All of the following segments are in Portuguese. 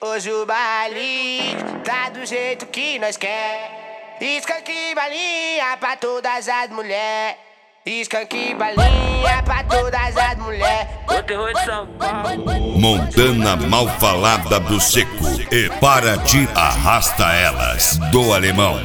Hoje o baile tá do jeito que nós quer. Skunk balinha pra todas as mulher. Skunk balinha pra todas as mulher. O terror de São Paulo. Montana mal falada do seco. E para ti arrasta elas do alemão.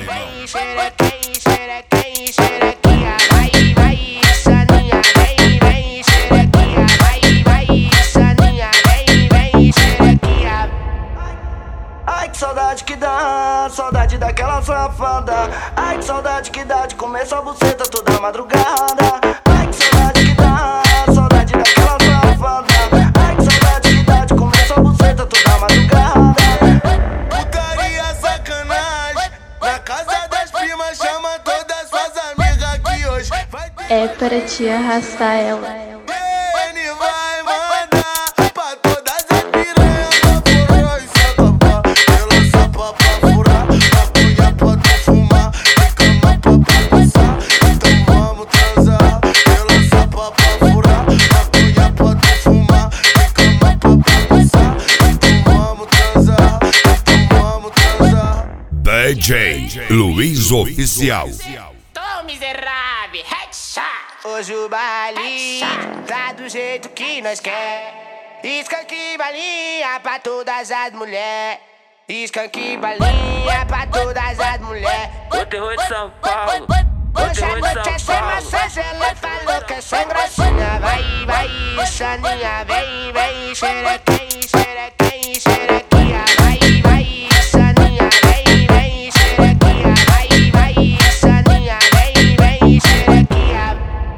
Ai que saudade que dá, saudade daquela safada. Ai que saudade que dá de comer sua buceta toda madrugada. Ai que saudade que dá, saudade daquela safada. Ai que saudade que dá de comer sua buceta toda madrugada. Putaria, sacanagem, na casa das primas chama todas suas amigas que hoje vai ter. É para te arrastar ela. Ele vai mandar pra todas as piranhas pra fora e senta pra ela sapa pra furar, maconha pra tu fumar e cama pra passar. Então vamos transar, ela sapa pra furar, maconha pra tu fumar e cama pra passar. Então vamos transar, então vamos transar. DJ Luiz Oficial. Tô miserável, headshot. Hoje o baile tá do jeito que nós quer. Skunk balinha pra todas as mulher. Skunk balinha pra todas as mulher. O terror de São Paulo. Hoje a noite é sem massagem, ela falou que é sem gracinha. Vai, vai, Saninha, vem, vem, xerequém, xerequém, xerequinha. Vai, vai, Saninha, vem, vem, xerequinha. Vai, vai, Saninha, vem, vem, xerequinha.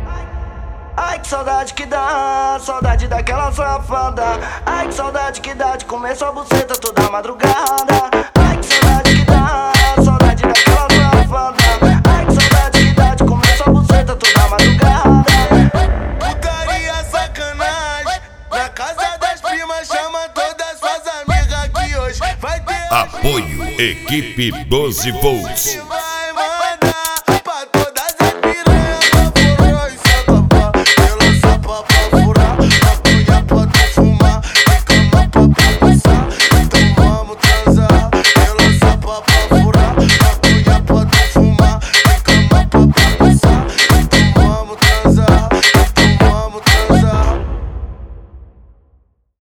Ai que saudade que dá, saudade daquela safada. Ai que saudade que dá de comer sua buceta toda madrugada. Ai que saudade que dá, saudade daquela safada. Ai que saudade que dá de comer sua buceta toda madrugada. Putaria, sacanagem, na casa das primas chama todas suas amigas que hoje vai ter. Apoio Equipe 12 Volts.